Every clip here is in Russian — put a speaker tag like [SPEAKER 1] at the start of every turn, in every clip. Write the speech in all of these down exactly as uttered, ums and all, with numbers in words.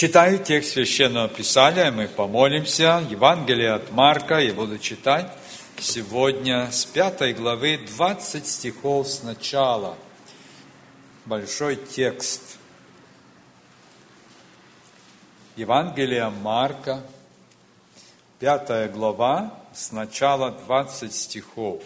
[SPEAKER 1] Читаю текст Священного Писания, мы помолимся. Евангелие от Марка, я буду читать сегодня с пятой главы, двадцать стихов сначала. Большой текст. Евангелие Марка, пятая глава, сначала двадцать стихов.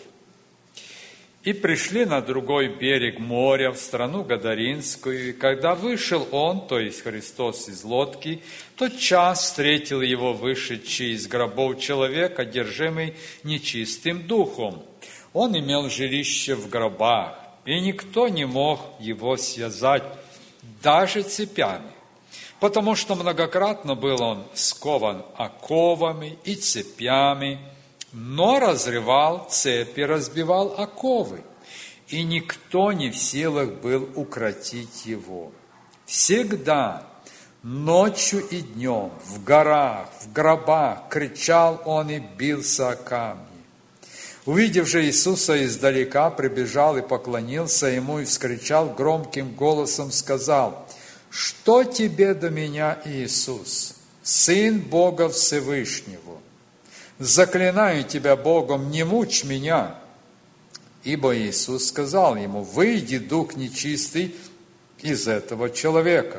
[SPEAKER 1] «И пришли на другой берег моря, в страну Гадаринскую, и когда вышел он, то есть Христос, из лодки, тотчас встретил его вышедший из гробов человек, одержимый нечистым духом. Он имел жилище в гробах, и никто не мог его связать даже цепями, потому что многократно был он скован оковами и цепями, но разрывал цепи, разбивал оковы, и никто не в силах был укротить его. Всегда, ночью и днем, в горах, в гробах, кричал он и бился о камни. Увидев же Иисуса издалека, прибежал и поклонился ему, и вскричал громким голосом, сказал: «Что тебе до меня, Иисус, Сын Бога Всевышнего? Заклинаю тебя Богом, не мучь меня». Ибо Иисус сказал ему: «Выйди, дух нечистый, из этого человека».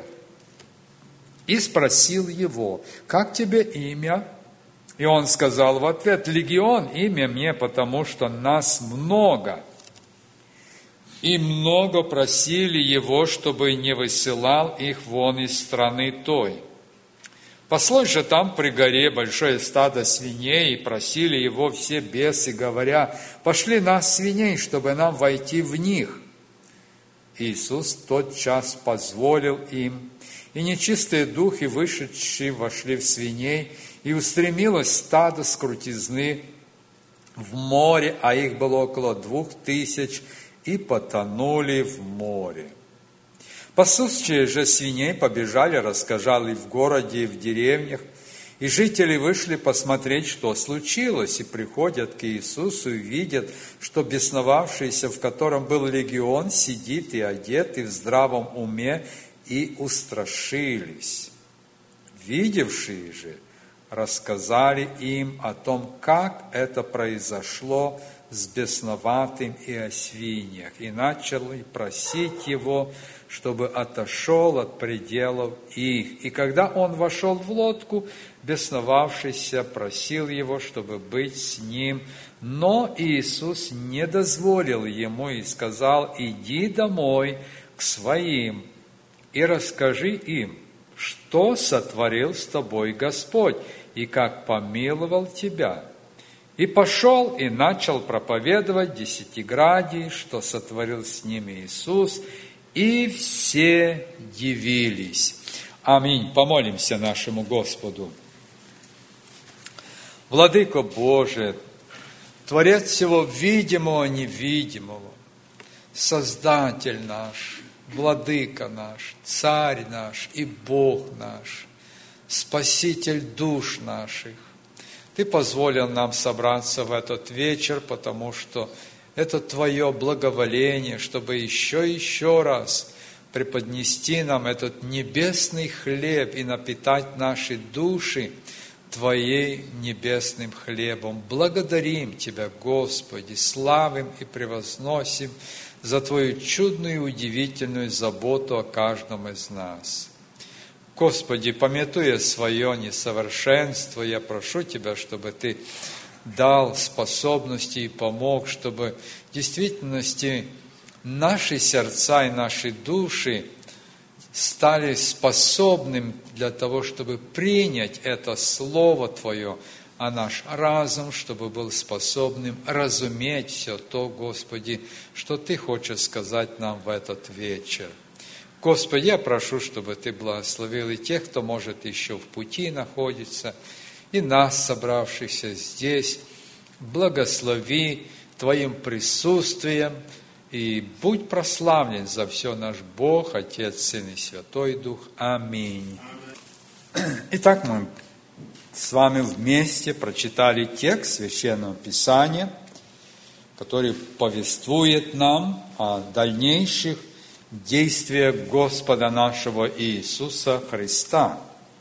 [SPEAKER 1] И спросил его: «Как тебе имя?» И он сказал в ответ: «Легион имя мне, потому что нас много». И много просили его, чтобы не высылал их вон из страны той. Паслось же там при горе большое стадо свиней, и просили его все бесы, говоря: «Пошли нас, свиней, чтобы нам войти в них». Иисус тотчас позволил им, и нечистые духи, вышедшие, вошли в свиней, и устремилось стадо с крутизны в море, а их было около двух тысяч, и потонули в море. Пасущие же свиней побежали, рассказали в городе и в деревнях, и жители вышли посмотреть, что случилось, и приходят к Иисусу и видят, что бесновавшийся, в котором был легион, сидит и одет, и в здравом уме, и устрашились. Видевшие же рассказали им о том, как это произошло с бесноватым и о свиньях, и начали просить его, чтобы отошел от пределов их. И когда он вошел в лодку, бесновавшийся просил его, чтобы быть с ним, но Иисус не дозволил ему и сказал: «Иди домой к своим и расскажи им, что сотворил с тобой Господь и как помиловал тебя». И пошел и начал проповедовать Десятиградии, что сотворил с ними Иисус, и все дивились. Аминь. Помолимся нашему Господу. Владыко Божий, Творец всего видимого и невидимого, Создатель наш, Владыка наш, Царь наш и Бог наш, Спаситель душ наших, Ты позволил нам собраться в этот вечер, потому что это Твое благоволение, чтобы еще и еще раз преподнести нам этот небесный хлеб и напитать наши души Твоей небесным хлебом. Благодарим Тебя, Господи, славим и превозносим за Твою чудную и удивительную заботу о каждом из нас. Господи, памятуя свое несовершенство, я прошу Тебя, чтобы Ты дал способности и помог, чтобы в действительности наши сердца и наши души стали способными для того, чтобы принять это Слово Твое, а наш разум, чтобы был способным разуметь все то, Господи, что Ты хочешь сказать нам в этот вечер. Господи, я прошу, чтобы Ты благословил и тех, кто, может, еще в пути находится, и нас, собравшихся здесь. Благослови Твоим присутствием, и будь прославлен за все наш Бог, Отец, Сын и Святой Дух. Аминь. Итак, мы с вами вместе прочитали текст Священного Писания, который повествует нам о дальнейших действиях Господа нашего Иисуса Христа.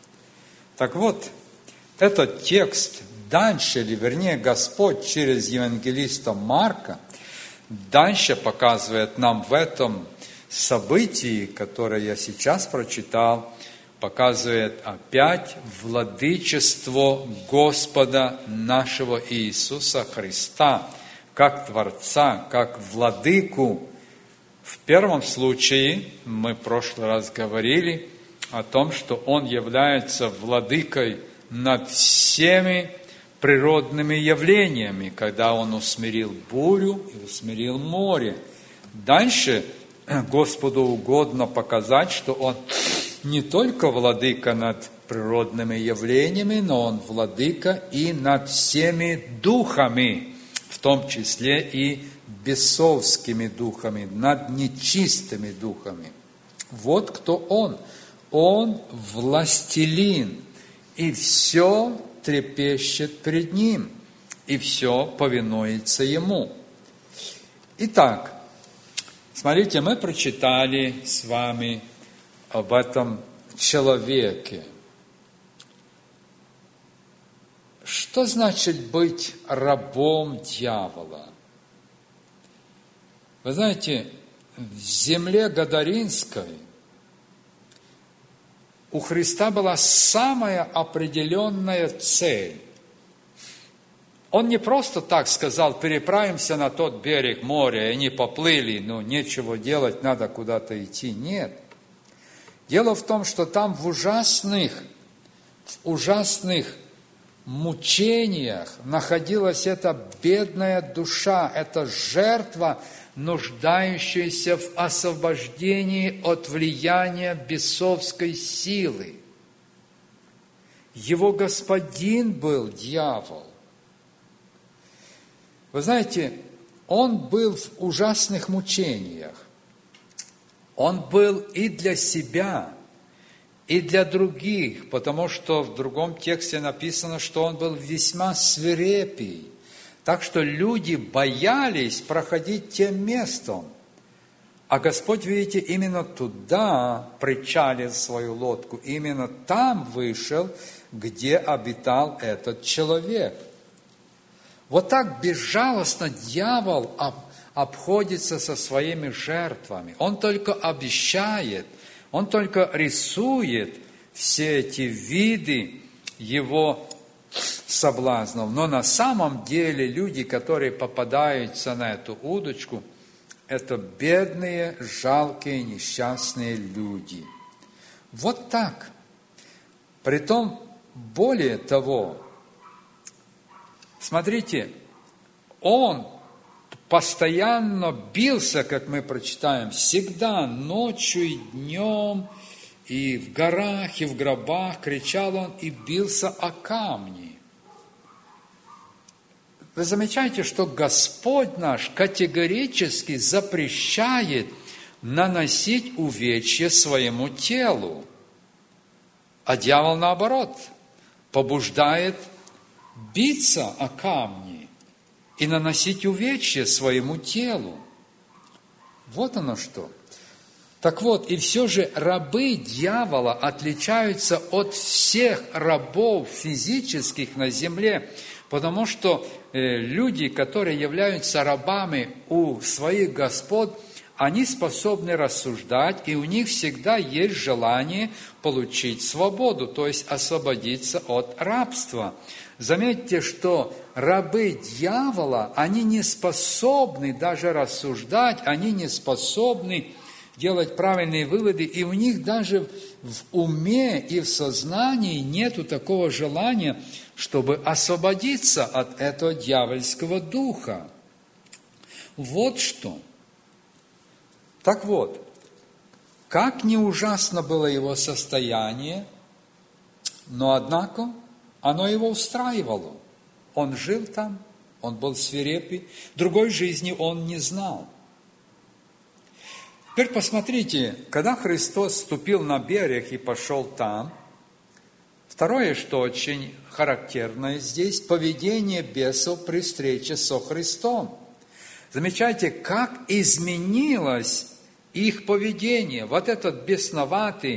[SPEAKER 1] Так вот, этот текст дальше, или вернее Господь через евангелиста Марка дальше показывает нам в этом событии, которое я сейчас прочитал, показывает опять владычество Господа нашего Иисуса Христа, как Творца, как Владыку. В первом случае, мы в прошлый раз говорили о том, что Он является Владыкой над всеми природными явлениями, когда Он усмирил бурю и усмирил море. Дальше Господу угодно показать, что Он не только владыка над природными явлениями, но Он владыка и над всеми духами, в том числе и бесовскими духами, над нечистыми духами. Вот кто Он. Он властелин, и все трепещет пред Ним, и все повинуется Ему. Итак, смотрите, мы прочитали с вами об этом человеке. Что значит быть рабом дьявола? Вы знаете, в земле Гадаринской у Христа была самая определенная цель. Он не просто так сказал: переправимся на тот берег моря, и они поплыли, ну, нечего делать, надо куда-то идти. Нет. Дело в том, что там в ужасных, в ужасных мучениях находилась эта бедная душа, эта жертва, нуждающаяся в освобождении от влияния бесовской силы. Его господин был дьявол. Вы знаете, он был в ужасных мучениях. Он был и для себя, и для других, потому что в другом тексте написано, что он был весьма свирепый. Так что люди боялись проходить тем местом. А Господь, видите, именно туда причалил свою лодку, именно там вышел, где обитал этот человек. Вот так безжалостно дьявол обходится со своими жертвами. Он только обещает, он только рисует все эти виды его соблазнов. Но на самом деле люди, которые попадаются на эту удочку, это бедные, жалкие, несчастные люди. Вот так. Притом, более того, смотрите, он постоянно бился, как мы прочитаем, всегда, ночью и днем, и в горах, и в гробах, кричал он и бился о камни. Вы замечаете, что Господь наш категорически запрещает наносить увечья своему телу, а дьявол, наоборот, побуждает биться о камни и наносить увечья своему телу. Вот оно что. Так вот, и все же рабы дьявола отличаются от всех рабов физических на земле, потому что э, люди, которые являются рабами у своих господ, они способны рассуждать, и у них всегда есть желание получить свободу, то есть освободиться от рабства. Заметьте, что рабы дьявола, они не способны даже рассуждать, они не способны делать правильные выводы, и у них даже в уме и в сознании нету такого желания, чтобы освободиться от этого дьявольского духа. Вот что. Так вот, как не ужасно было его состояние, но, однако, оно его устраивало. Он жил там, он был свирепый, другой жизни он не знал. Теперь посмотрите, когда Христос вступил на берег и пошел там, второе, что очень характерное здесь, поведение бесов при встрече со Христом. Замечайте, как изменилось их поведение. Вот этот бесноватый,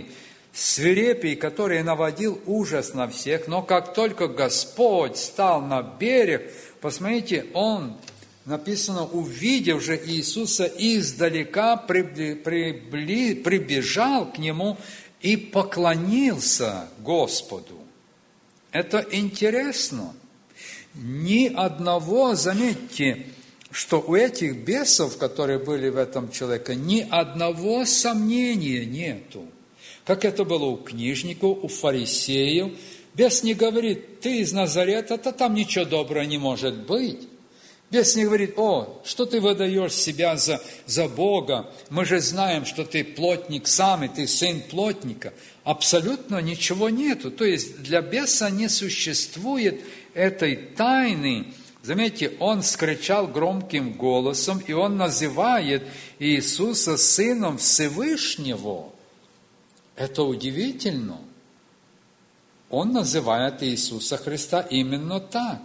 [SPEAKER 1] свирепый, который наводил ужас на всех, но как только Господь стал на берег, посмотрите, он, написано, увидев же Иисуса издалека, прибли, прибли, прибежал к Нему и поклонился Господу. Это интересно. Ни одного, заметьте, что у этих бесов, которые были в этом человеке, ни одного сомнения нету. Как это было у книжников, у фарисеев. Бес не говорит: ты из Назарета, то там ничего доброго не может быть. Бес не говорит: о, что ты выдаешь себя за, за Бога? Мы же знаем, что ты плотник сам, и ты сын плотника. Абсолютно ничего нету. То есть для беса не существует этой тайны. Заметьте, он скричал громким голосом, и он называет Иисуса сыном Всевышнего. Это удивительно. Он называет Иисуса Христа именно так.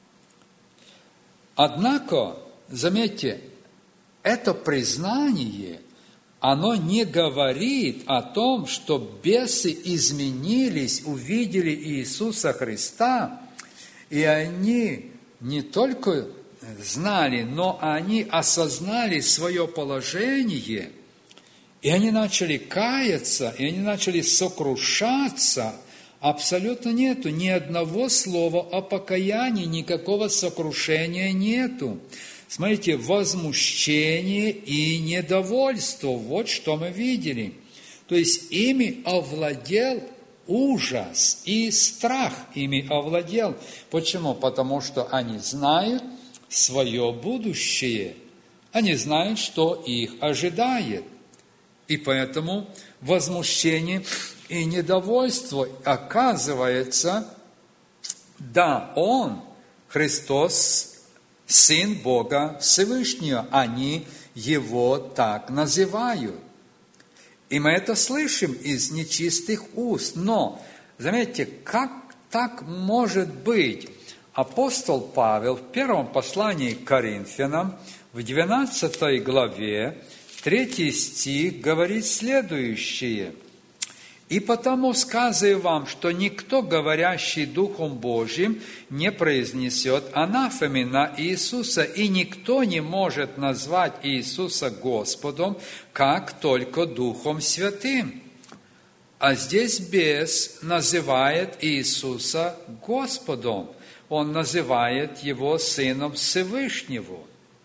[SPEAKER 1] Однако, заметьте, это признание, оно не говорит о том, что бесы изменились, увидели Иисуса Христа, и они не только знали, но они осознали свое положение, и они начали каяться, и они начали сокрушаться. Абсолютно нету ни одного слова о покаянии, никакого сокрушения нету. Смотрите, возмущение и недовольство, вот что мы видели. То есть ими овладел ужас и страх, ими овладел. Почему? Потому что они знают свое будущее, они знают, что их ожидает. И поэтому возмущение и недовольство, оказывается, да, Он, Христос, Сын Бога Всевышнего, они Его так называют. И мы это слышим из нечистых уст. Но, заметьте, как так может быть? Апостол Павел в первом послании к Коринфянам, в двенадцатой главе, третий стих, говорит следующее. «И потому сказываю вам, что никто, говорящий Духом Божьим, не произнесет анафемы на Иисуса, и никто не может назвать Иисуса Господом, как только Духом Святым». А здесь бес называет Иисуса Господом. Он называет Его Сыном Всевышнего.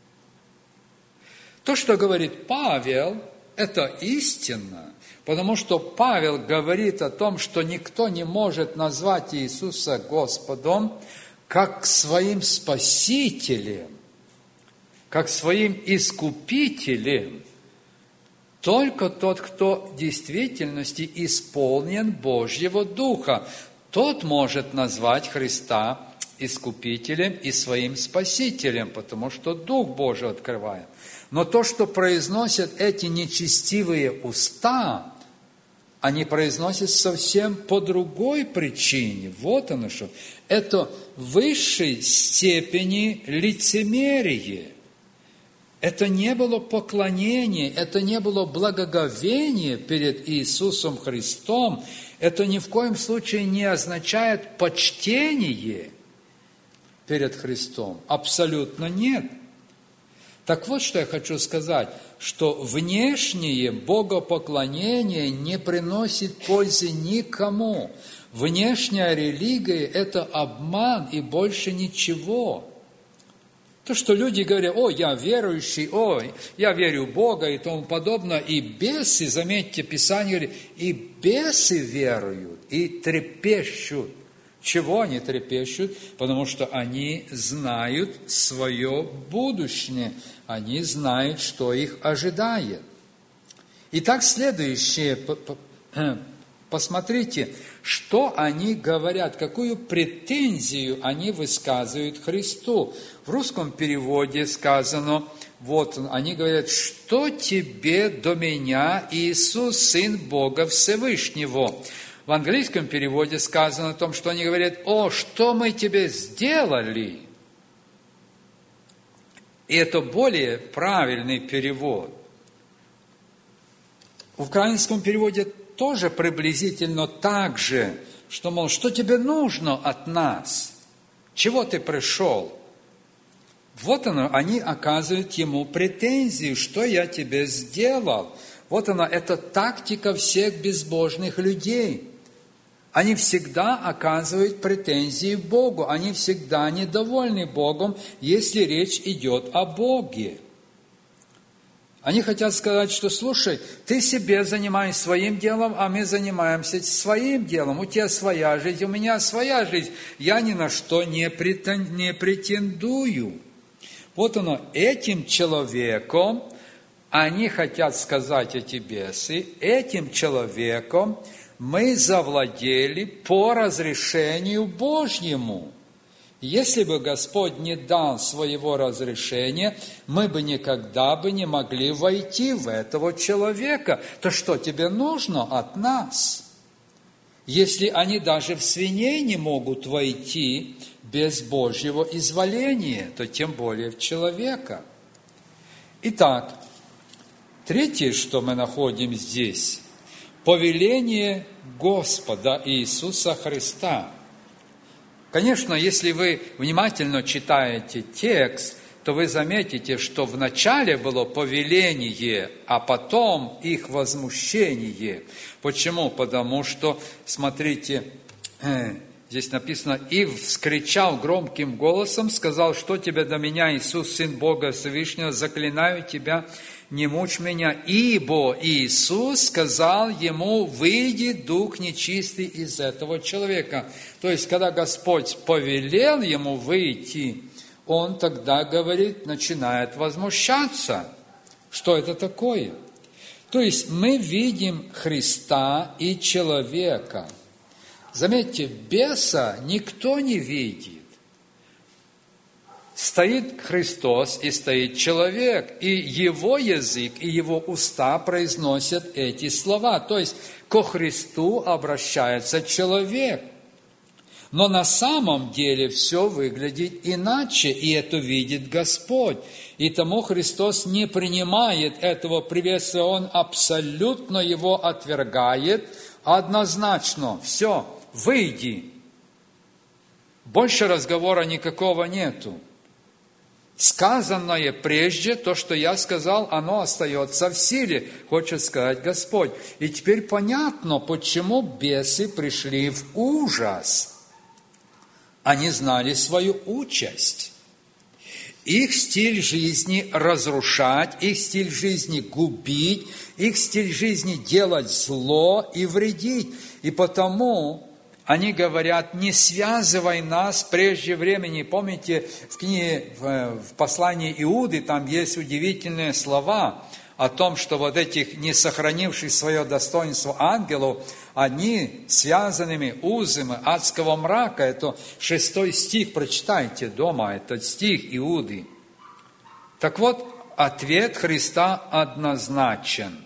[SPEAKER 1] То, что говорит Павел, это истина, потому что Павел говорит о том, что никто не может назвать Иисуса Господом, как своим Спасителем, как своим Искупителем. Только тот, кто в действительности исполнен Божьего Духа, тот может назвать Христа Искупителем и своим Спасителем, потому что Дух Божий открывает. Но то, что произносят эти нечестивые уста, они произносят совсем по другой причине. Вот оно что. Это в высшей степени лицемерие. Это не было поклонение, это не было благоговение перед Иисусом Христом. Это ни в коем случае не означает почтение перед Христом. Абсолютно нет. Так вот, что я хочу сказать, что внешнее богопоклонение не приносит пользы никому. Внешняя религия – это обман и больше ничего. То, что люди говорят: о, я верующий, о, я верю в Бога и тому подобное, и бесы, заметьте, Писание говорит, и бесы веруют, и трепещут. Чего они трепещут? Потому что они знают свое будущее, они знают, что их ожидает. Итак, следующее, посмотрите, что они говорят, какую претензию они высказывают Христу. В русском переводе сказано, вот они говорят: что тебе до меня, Иисус, Сын Бога Всевышнего? В английском переводе сказано о том, что они говорят: о, что мы тебе сделали? И это более правильный перевод. В украинском переводе тоже приблизительно так же, что, мол, что тебе нужно от нас? Чего ты пришел? Вот оно, они оказывают ему претензии, что я тебе сделал. Вот она, это тактика всех безбожных людей. Они всегда оказывают претензии Богу, они всегда недовольны Богом, если речь идет о Боге. Они хотят сказать, что, слушай, ты себе занимаешься своим делом, а мы занимаемся своим делом. У тебя своя жизнь, у меня своя жизнь. Я ни на что не претендую. Вот оно, этим человеком, они хотят сказать эти бесы, этим человеком мы завладели по разрешению Божьему. Если бы Господь не дал своего разрешения, мы бы никогда бы не могли войти в этого человека. То что тебе нужно от нас? Если они даже в свиней не могут войти без Божьего изволения, то тем более в человека. Итак, третье, что мы находим здесь, повеление Господа Иисуса Христа. Конечно, если вы внимательно читаете текст, то вы заметите, что вначале было повеление, а потом их возмущение. Почему? Потому что, смотрите, здесь написано, «И вскричал громким голосом, сказал, что тебе до меня, Иисус, Сын Бога Всевышнего, заклинаю тебя, не мучь меня, ибо Иисус сказал ему, выйди, дух нечистый из этого человека». То есть, когда Господь повелел ему выйти, он тогда, говорит, начинает возмущаться. Что это такое? То есть, мы видим Христа и человека. Заметьте, беса никто не видит. Стоит Христос и стоит человек, и его язык, и его уста произносят эти слова. То есть, ко Христу обращается человек. Но на самом деле все выглядит иначе, и это видит Господь. И тому Христос не принимает этого приветствия, Он абсолютно его отвергает однозначно. Все, выйди. Больше разговора никакого нету. Сказанное прежде, то, что я сказал, оно остается в силе, хочет сказать Господь. И теперь понятно, почему бесы пришли в ужас. Они знали свою участь. Их стиль жизни разрушать, их стиль жизни губить, их стиль жизни делать зло и вредить. И потому они говорят, не связывай нас прежде времени. Помните, в книге, в послании Иуды, там есть удивительные слова о том, что вот этих не сохранивших свое достоинство ангелов, они связанными узами адского мрака. Это шестой стих, прочитайте дома, этот стих Иуды. Так вот, ответ Христа однозначен.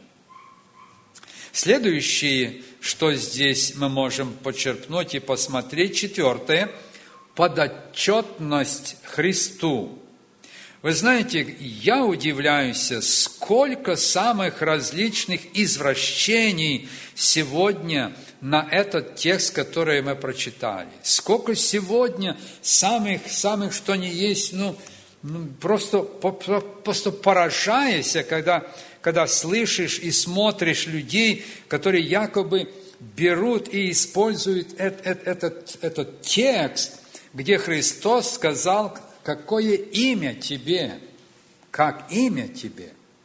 [SPEAKER 1] Следующее, что здесь мы можем почерпнуть и посмотреть, четвертое, подотчетность Христу. Вы знаете, я удивляюсь, сколько самых различных извращений сегодня на этот текст, который мы прочитали. Сколько сегодня самых, самых что ни есть, ну, ну просто, просто поражаясь, когда, когда слышишь и смотришь людей, которые якобы берут и используют этот, этот, этот текст, где Христос сказал, какое имя тебе, как имя тебе.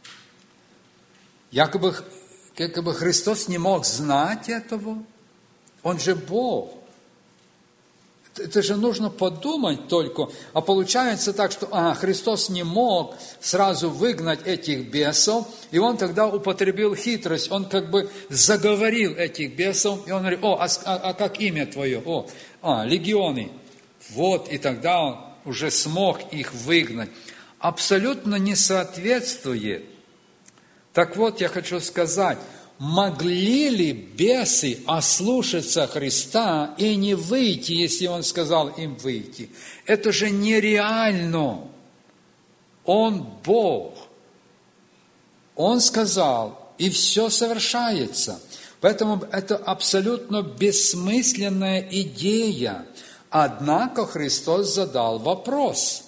[SPEAKER 1] Якобы, якобы Христос не мог знать этого, Он же Бог. Это же нужно подумать только. А получается так, что а, Христос не мог сразу выгнать этих бесов, и Он тогда употребил хитрость, Он как бы заговорил этих бесов, и Он говорит, о, а, а как имя твое? О, а, легионы. Вот, и тогда Он уже смог их выгнать. Абсолютно не соответствует. Так вот, я хочу сказать, могли ли бесы ослушаться Христа и не выйти, если Он сказал им выйти? Это же нереально. Он Бог. Он сказал, и все совершается. Поэтому это абсолютно бессмысленная идея. Однако Христос задал вопрос.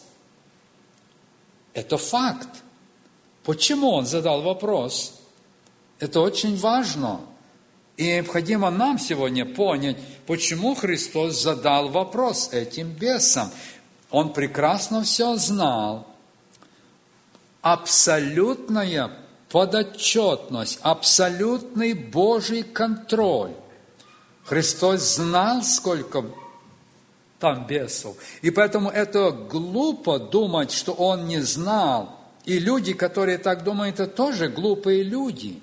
[SPEAKER 1] Это факт. Почему Он задал вопрос? Это очень важно. И необходимо нам сегодня понять, почему Христос задал вопрос этим бесам. Он прекрасно все знал. Абсолютная подотчетность, абсолютный Божий контроль. Христос знал, сколько там бесов. И поэтому это глупо думать, что Он не знал. И люди, которые так думают, это тоже глупые люди.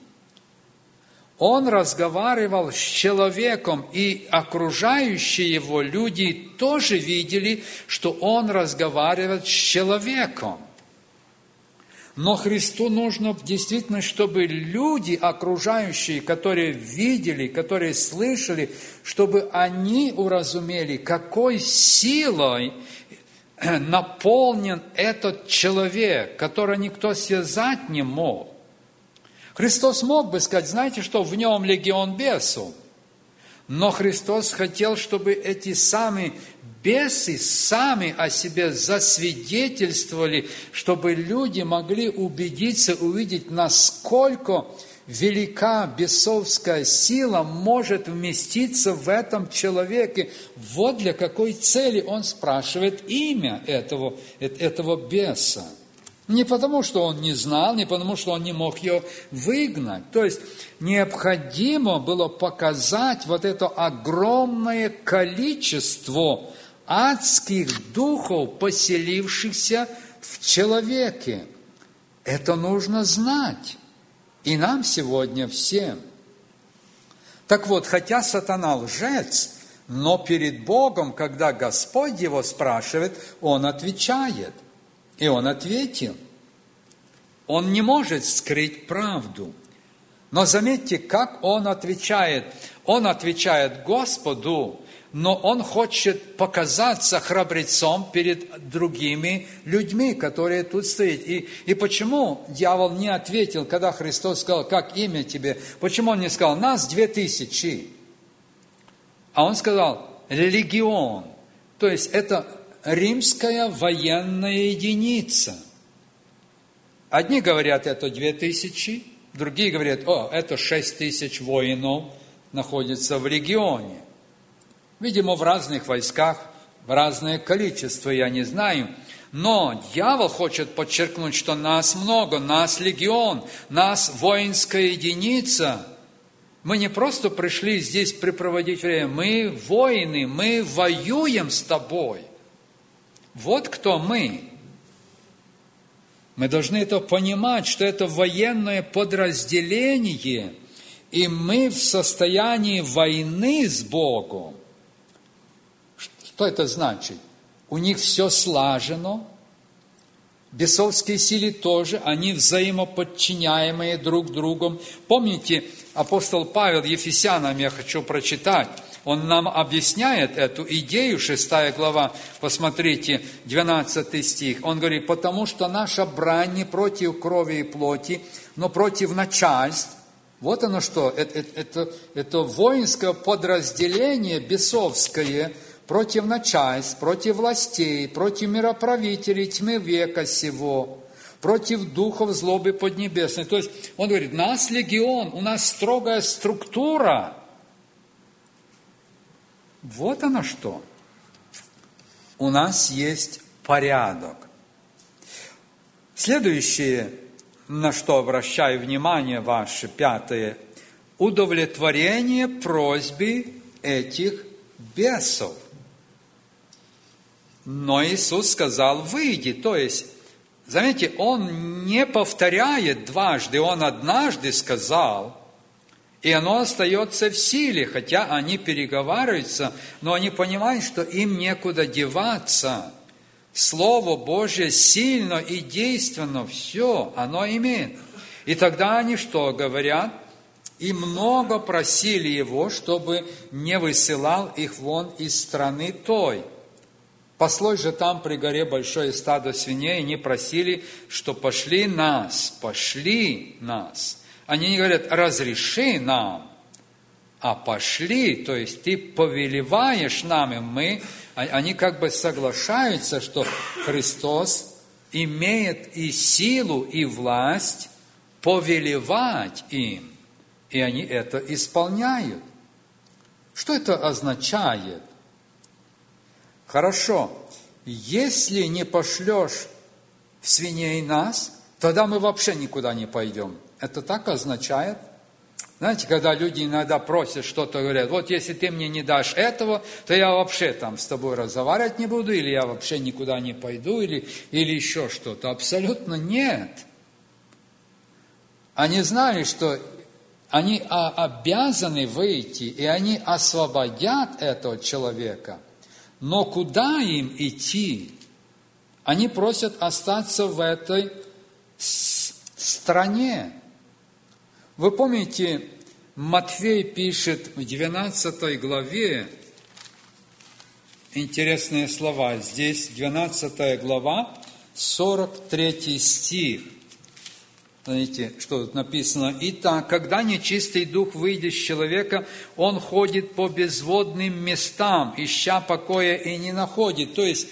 [SPEAKER 1] Он разговаривал с человеком, и окружающие его люди тоже видели, что он разговаривает с человеком. Но Христу нужно действительно, чтобы люди, окружающие, которые видели, которые слышали, чтобы они уразумели, какой силой наполнен этот человек, который никто связать не мог. Христос мог бы сказать, знаете что, в нем легион бесов. Но Христос хотел, чтобы эти самые бесы сами о себе засвидетельствовали, чтобы люди могли убедиться, увидеть, насколько велика бесовская сила может вместиться в этом человеке. Вот для какой цели он спрашивает имя этого, этого беса. Не потому, что он не знал, не потому, что он не мог ее выгнать. То есть необходимо было показать вот это огромное количество адских духов, поселившихся в человеке. Это нужно знать. И нам сегодня всем. Так вот, хотя сатана лжец, но перед Богом, когда Господь его спрашивает, он отвечает. И он ответил. Он не может скрыть правду. Но заметьте, как он отвечает. Он отвечает Господу, но он хочет показаться храбрецом перед другими людьми, которые тут стоят. И, и почему дьявол не ответил, когда Христос сказал, как имя тебе? Почему он не сказал, нас две тысячи? А он сказал, легион. То есть это римская военная единица. Одни говорят, это две тысячи, другие говорят, о, это шесть тысяч воинов находятся в легионе. Видимо, в разных войсках, в разное количество, я не знаю. Но дьявол хочет подчеркнуть, что нас много, нас легион, нас воинская единица. Мы не просто пришли здесь препроводить время, мы воины, мы воюем с тобой. Вот кто мы. Мы должны это понимать, что это военное подразделение, и мы в состоянии войны с Богом. Что это значит? У них все слажено, бесовские силы тоже, они взаимоподчиняемые друг другу. Помните, апостол Павел Ефесянам, я хочу прочитать, он нам объясняет эту идею, шестая глава, посмотрите, двенадцатый стих. Он говорит, потому что наша брань не против крови и плоти, но против начальств. Вот оно что, это, это, это воинское подразделение бесовское против начальств, против властей, против мироправителей тьмы века сего, против духов злобы поднебесной. То есть он говорит, нас легион, у нас строгая структура. Вот оно что. У нас есть порядок. Следующее, на что обращаю внимание ваше, пятое, удовлетворение просьбы этих бесов. Но Иисус сказал, выйди. То есть, заметьте, Он не повторяет дважды, Он однажды сказал, и оно остается в силе, хотя они переговариваются, но они понимают, что им некуда деваться. Слово Божье сильно и действенно, все, оно имеет. И тогда они что говорят? И много просили Его, чтобы не высылал их вон из страны той. Паслось же там при горе большое стадо свиней, и они просили, что пошли нас, пошли нас. Они не говорят, разреши нам, а пошли, то есть ты повелеваешь нам, и мы, они как бы соглашаются, что Христос имеет и силу, и власть повелевать им, и они это исполняют. Что это означает? Хорошо, если не пошлешь свиней нас, тогда мы вообще никуда не пойдем. Это так означает? Знаете, когда люди иногда просят что-то, говорят, вот если ты мне не дашь этого, то я вообще там с тобой разговаривать не буду, или я вообще никуда не пойду, или, или еще что-то. Абсолютно нет. Они знали, что они обязаны выйти, и они освободят этого человека. Но куда им идти? Они просят остаться в этой стране. Вы помните, Матфей пишет в двенадцатой главе интересные слова. Здесь двенадцатая глава, сорок третий стих. Знаете, что тут написано? «Итак, когда нечистый дух выйдет с человека, он ходит по безводным местам, ища покоя и не находит». То есть,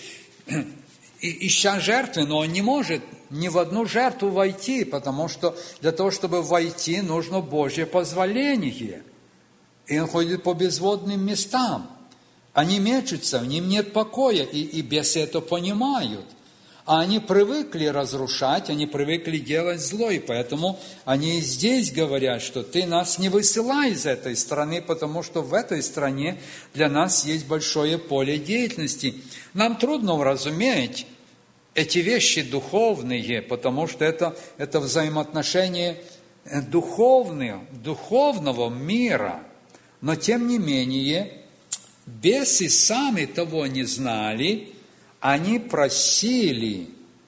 [SPEAKER 1] ища жертвы, но он не может ни в одну жертву войти, потому что для того, чтобы войти, нужно Божье позволение. И он ходит по безводным местам. Они мечутся, в ним нет покоя, и, и бесы это понимают. А они привыкли разрушать, они привыкли делать зло, и поэтому они и здесь говорят, что ты нас не высылай из этой страны, потому что в этой стране для нас есть большое поле деятельности. Нам трудно уразуметь эти вещи духовные, потому что это, это взаимоотношения духовные, духовного мира. Но тем не менее, бесы сами того не знали, они просили,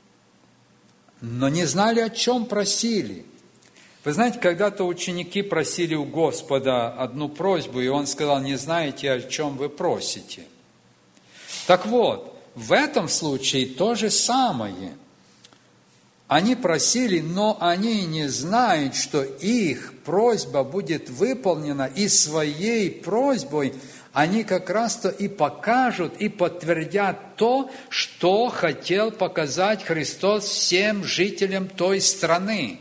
[SPEAKER 1] но не знали, о чем просили. Вы знаете, когда-то ученики просили у Господа одну просьбу, и Он сказал, не знаете, о чем вы просите. Так вот, в этом случае то же самое. Они просили, но они не знают, что их просьба будет выполнена, и своей просьбой они как раз-то и покажут, и подтвердят то, что хотел показать Христос всем жителям той страны.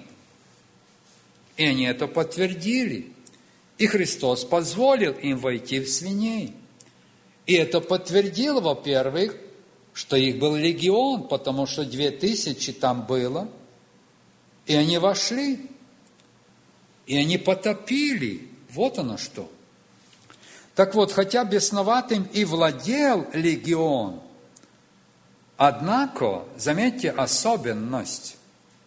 [SPEAKER 1] И они это подтвердили. И Христос позволил им войти в свиней. И это подтвердило, во-первых, что их был легион, потому что две тысячи там было. И они вошли. И они потопили. Вот оно что. Так вот, хотя бесноватым и владел легион, однако, заметьте особенность,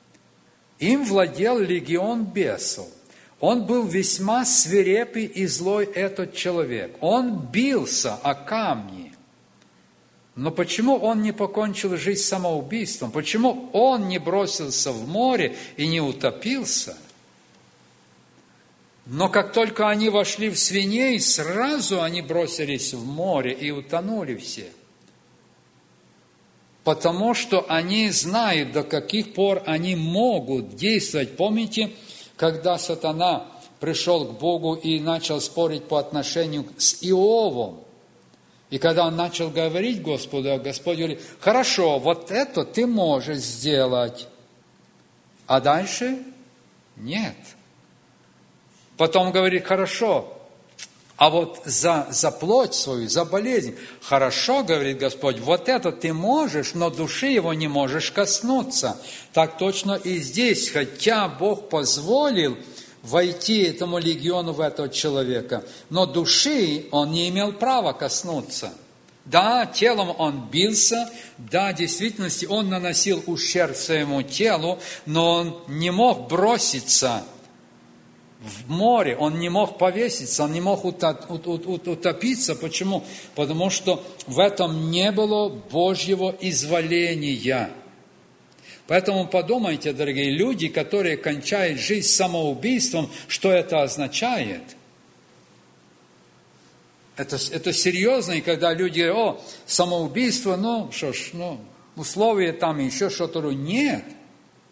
[SPEAKER 1] им владел легион бесов. Он был весьма свирепый и злой этот человек. Он бился о камни. Но почему он не покончил жизнь самоубийством? Почему он не бросился в море и не утопился? Но как только они вошли в свиней, сразу они бросились в море и утонули все. Потому что они знают, до каких пор они могут действовать. Помните, когда сатана пришел к Богу и начал спорить по отношению с Иовом? И когда он начал говорить Господу, Господь говорит, хорошо, вот это ты можешь сделать, а дальше нет. Потом говорит, хорошо, а вот за, за плоть свою, за болезнь, хорошо, говорит Господь, вот это ты можешь, но души его не можешь коснуться. Так точно и здесь, хотя Бог позволил войти этому легиону в этого человека, но души он не имел права коснуться. Да, телом он бился, да, в действительности он наносил ущерб своему телу, но он не мог броситься в море, он не мог повеситься, он не мог утопиться. Почему? Потому что в этом не было Божьего изволения. Поэтому подумайте, дорогие люди, которые кончают жизнь самоубийством, что это означает? Это, это серьезно, и когда люди говорят, о, самоубийство, ну, что ж, ну, условия там, еще что-то. Нет.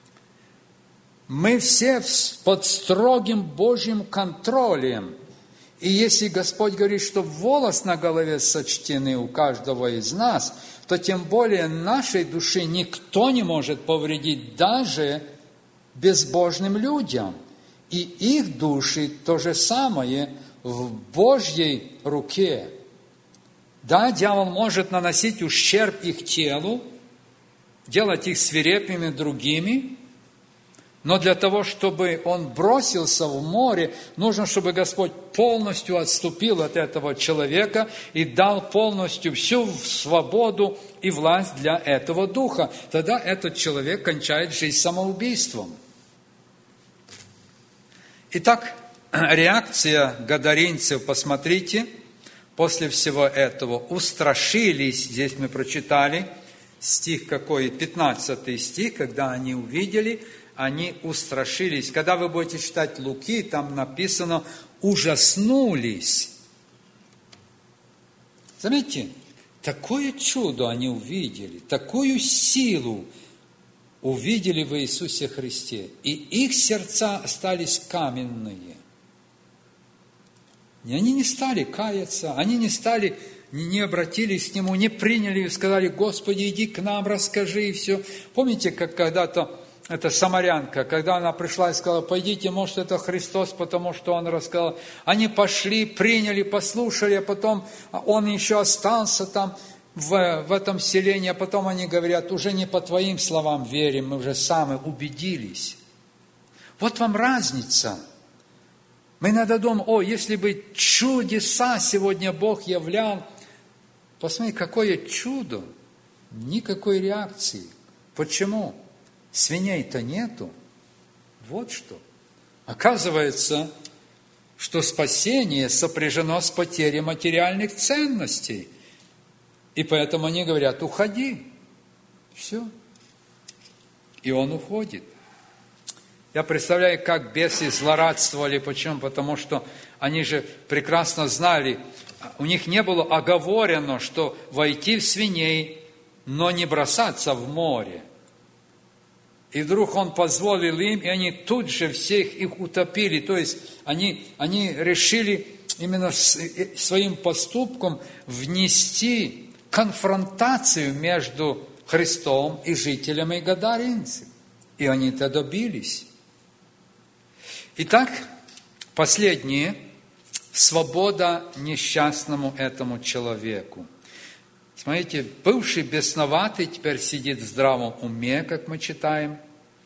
[SPEAKER 1] Мы все под строгим Божьим контролем. И если Господь говорит, что волос на голове сочтены у каждого из нас, то тем более нашей души никто не может повредить даже безбожным людям. И их души то же самое в Божьей руке. Да, дьявол может наносить ущерб их телу, делать их свирепыми другими, но для того, чтобы он бросился в море, нужно, чтобы Господь полностью отступил от этого человека и дал полностью всю свободу и власть для этого духа. Тогда этот человек кончает жизнь самоубийством. Итак, реакция гадаринцев, посмотрите, после всего этого устрашились, здесь мы прочитали, стих какой, пятнадцатый стих, когда они увидели, они устрашились. Когда вы будете читать Луки, там написано «ужаснулись». Заметьте, такое чудо они увидели, такую силу увидели в Иисусе Христе, и их сердца остались каменные. И они не стали каяться, они не стали, не обратились к Нему, не приняли и сказали: «Господи, иди к нам, расскажи», и все. Помните, как когда-то эта самарянка, когда она пришла и сказала: «Пойдите, может, это Христос», потому что Он рассказал. Они пошли, приняли, послушали, а потом Он еще остался там, в, в этом селении, а потом они говорят: «Уже не по Твоим словам верим, мы уже сами убедились». Вот вам разница. Мы иногда думаем: о, если бы чудеса сегодня Бог являл. Посмотри, какое чудо. Никакой реакции. Почему? Свиней-то нету. Вот что. Оказывается, что спасение сопряжено с потерей материальных ценностей. И поэтому они говорят: уходи. Все. И он уходит. Я представляю, как бесы злорадствовали. Почему? Потому что они же прекрасно знали, у них не было оговорено, что войти в свиней, но не бросаться в море. И вдруг он позволил им, и они тут же всех их утопили. То есть они, они решили именно своим поступком внести конфронтацию между Христом и жителями Гадаринцев. И они-то добились. Итак, последнее. Свобода несчастному этому человеку. Смотрите, бывший бесноватый теперь сидит в здравом уме, как мы читаем.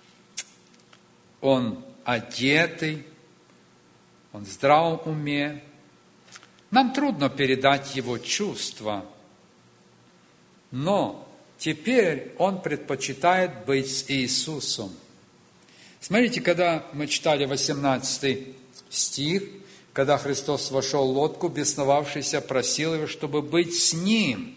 [SPEAKER 1] Он одетый, он в здравом уме. Нам трудно передать его чувства, но теперь он предпочитает быть с Иисусом. Смотрите, когда мы читали восемнадцатый стих, когда Христос вошел в лодку, бесновавшийся просил его, чтобы быть с ним.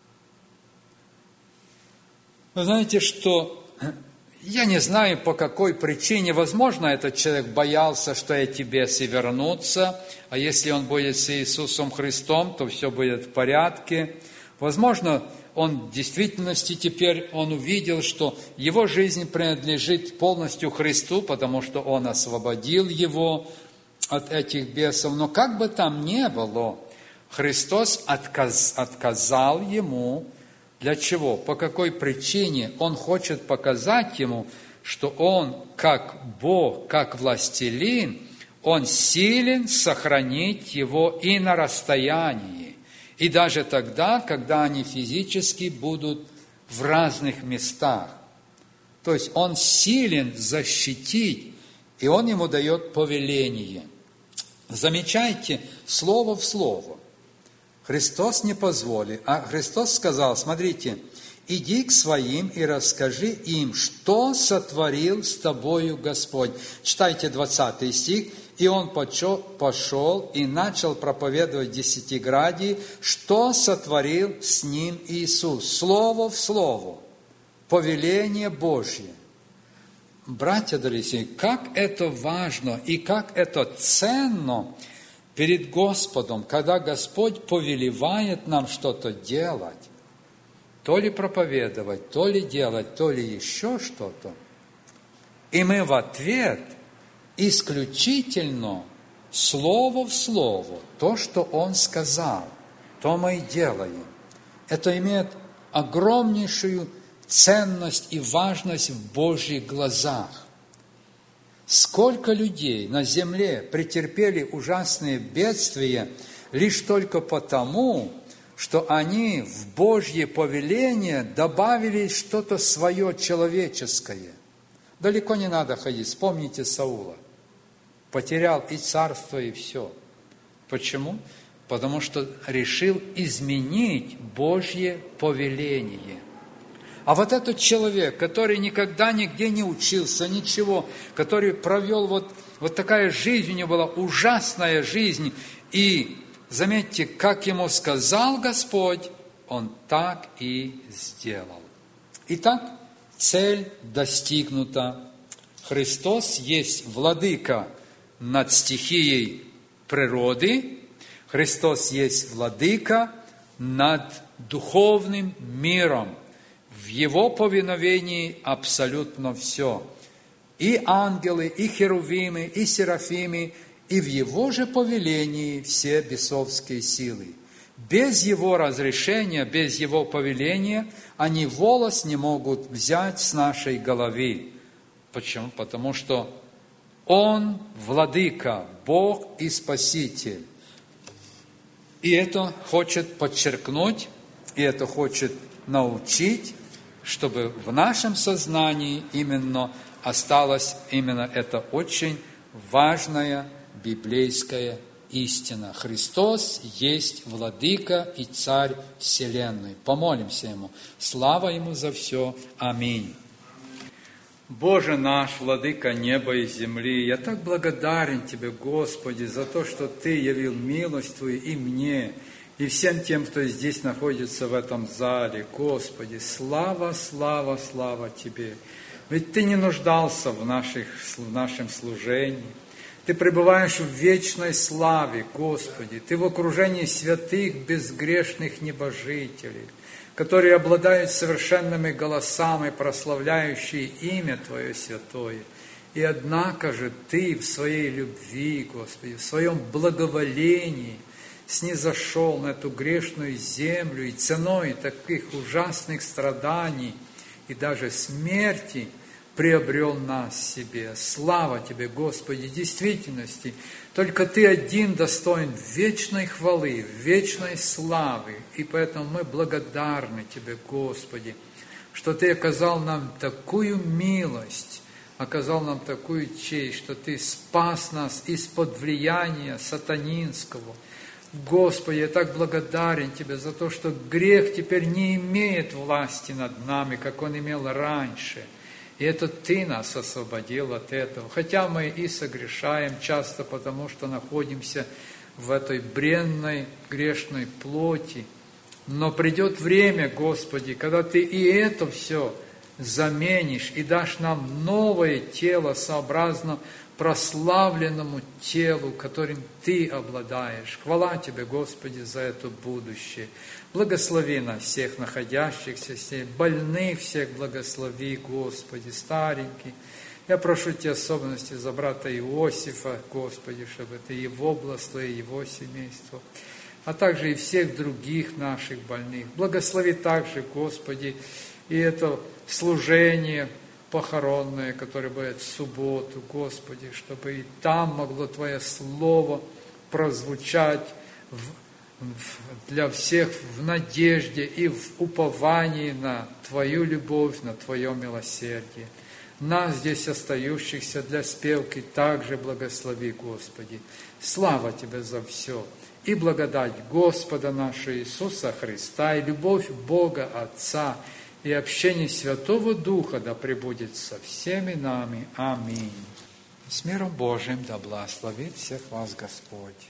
[SPEAKER 1] Вы знаете, что я не знаю, по какой причине. Возможно, этот человек боялся, что эти бесы вернутся, а если он будет с Иисусом Христом, то все будет в порядке. Возможно, он в действительности теперь он увидел, что его жизнь принадлежит полностью Христу, потому что он освободил его от этих бесов. Но как бы там ни было, Христос отказ, отказал ему. Для чего? По какой причине? Он хочет показать ему, что он, как Бог, как властелин, он силен сохранить его и на расстоянии. И даже тогда, когда они физически будут в разных местах. То есть он силен защитить, и он ему дает повеление. Замечайте, слово в слово. Христос не позволил, а Христос сказал: смотрите, иди к своим и расскажи им, что сотворил с тобою Господь. Читайте двадцатый стих. И он пошел и начал проповедовать в Десятиградии, что сотворил с ним Иисус. Слово в слово. Повеление Божье. Братья дорогие, как это важно и как это ценно перед Господом, когда Господь повелевает нам что-то делать, то ли проповедовать, то ли делать, то ли еще что-то. И мы в ответ исключительно слово в слово, то, что Он сказал, то мы и делаем. Это имеет огромнейшую ценность и важность в Божьих глазах. Сколько людей на земле претерпели ужасные бедствия лишь только потому, что они в Божье повеление добавили что-то свое человеческое. Далеко не надо ходить. Вспомните Саула. Потерял и царство, и все. Почему? Потому что решил изменить Божье повеление. А вот этот человек, который никогда нигде не учился, ничего, который провел вот, вот такая жизнь, у него была ужасная жизнь, и заметьте, как ему сказал Господь, он так и сделал. Итак, цель достигнута. Христос есть владыка над стихией природы, Христос есть владыка над духовным миром. В Его повиновении абсолютно все. И ангелы, и херувимы, и серафимы, и в Его же повелении все бесовские силы. Без Его разрешения, без Его повеления они волос не могут взять с нашей головы. Почему? Потому что Он владыка, Бог и Спаситель. И это хочет подчеркнуть, и это хочет научить, чтобы в нашем сознании именно осталась именно эта очень важная библейская истина. Христос есть владыка и царь вселенной. Помолимся Ему. Слава Ему за все. Аминь. Боже наш, владыка неба и земли, я так благодарен Тебе, Господи, за то, что Ты явил милость Твою и мне, и всем тем, кто здесь находится в этом зале. Господи, слава, слава, слава Тебе. Ведь Ты не нуждался в, наших, в нашем служении. Ты пребываешь в вечной славе, Господи. Ты в окружении святых, безгрешных небожителей, которые обладают совершенными голосами, прославляющие имя Твое святое. И однако же Ты в своей любви, Господи, в своем благоволении снизошел на эту грешную землю и ценой таких ужасных страданий и даже смерти приобрел нас себе. Слава Тебе, Господи, в действительности, только Ты один достоин вечной хвалы, вечной славы, и поэтому мы благодарны Тебе, Господи, что Ты оказал нам такую милость, оказал нам такую честь, что Ты спас нас из-под влияния сатанинского. Господи, я так благодарен Тебе за то, что грех теперь не имеет власти над нами, как он имел раньше. И это Ты нас освободил от этого. Хотя мы и согрешаем часто, потому что находимся в этой бренной, грешной плоти. Но придет время, Господи, когда Ты и это все заменишь и дашь нам новое тело, сообразно прославленному телу, которым Ты обладаешь. Хвала Тебе, Господи, за это будущее. Благослови нас всех находящихся здесь, больных всех благослови, Господи, стареньких. Я прошу Тебя особенности за брата Иосифа, Господи, чтобы Ты его благословил, его семейство, а также и всех других наших больных. Благослови также, Господи, и это служение похоронное, которое будет в субботу, Господи, чтобы и там могло Твое Слово прозвучать в, в, для всех в надежде и в уповании на Твою любовь, на Твое милосердие. Нас здесь остающихся для спевки также благослови, Господи. Слава Тебе за все. И благодать Господа нашего Иисуса Христа, и любовь Бога Отца, и общение Святого Духа да пребудет со всеми нами. Аминь. С миром Божиим да благословит всех вас Господь.